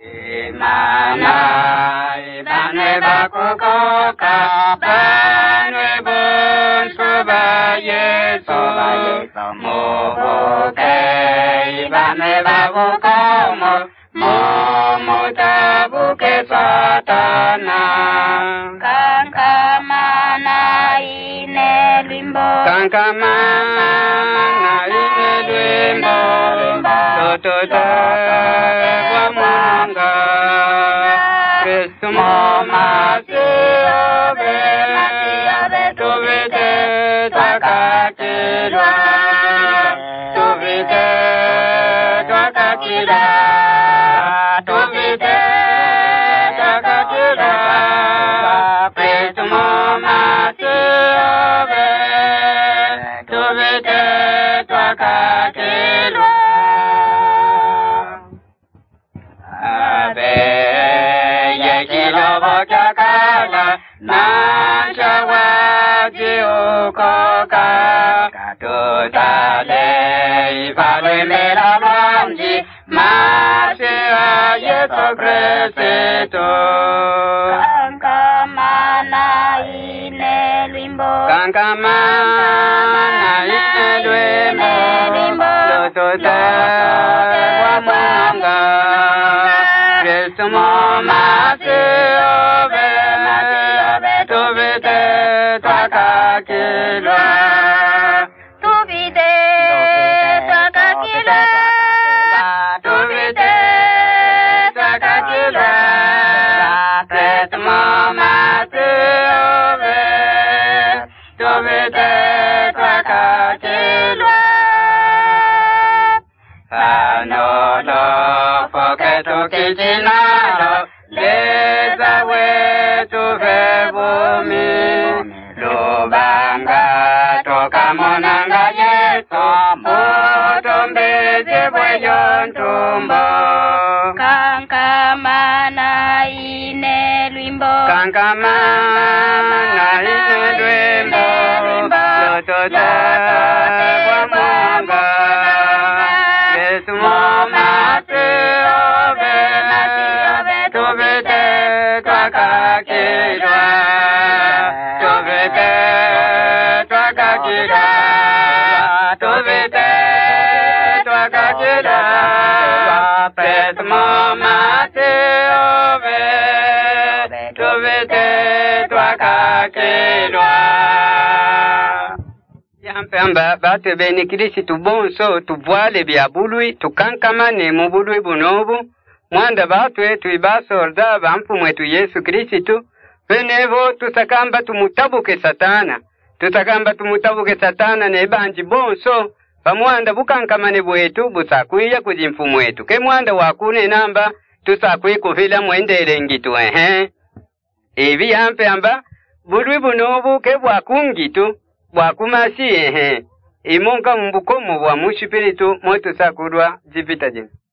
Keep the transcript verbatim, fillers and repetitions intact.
Imana ibanwe bakukoka banwe bunsu ba Yesu mubuke ibanwe bakukomo mumutabuke Satana Kankamana ine limbo Kankamana ine limbo Totote wa Munga Kristu mama siyobe Tuvite twakakirwa Tuvite twakakirwa Tuvite twakakirwa Kristu mama siyobe Tuvite twakakirwa Abe yekilobo chakala Nashawaji ukoka Katutale ivalwe mera ramji Masia Yesu Kristo Kankamana ine limbo Kankamana ine limbo Totote wa Munga Kristu mama siyobe Tuvite twakakirwa Tuvite twakakirwa Tuvite twakakirwa Kristu mama siyobe Tuvite twakakirwa Anolo foke tukichinalo Leza wetu vebumi Lubanga toka monanga Yesu Mutombezi bweyo ntumbo Kankamana ine limbo Kankamana ine limbo Lotote wa Munga Yesu mama siyobe Tuvite twakakirwa Tuvite twakakirwa Tuvite twakakirwa Kristu mama siyobe Tuvite twakakirwa Yampamba batu bene Kristu bonso tuvwale bya bulwi tukankamane mu bulwi bunobu Mwanda batu etu ibasorda bampu mwetu Yesu Kristu Venevo tusakamba tumutabuke Satana Tusakamba tumutabuke Satana ne banji bonso Pamwanda bukankamane bwetu busakwiya kujimfu mwetu Ke mwanda wakune namba tusakwi kuvila mwendere ngitu ehe Ivi yampamba bulwi bunobu ke bwakungitu bwakumasi ehe Imonga mbukomu wa mushipiritu mwetu sakurwa jipita jim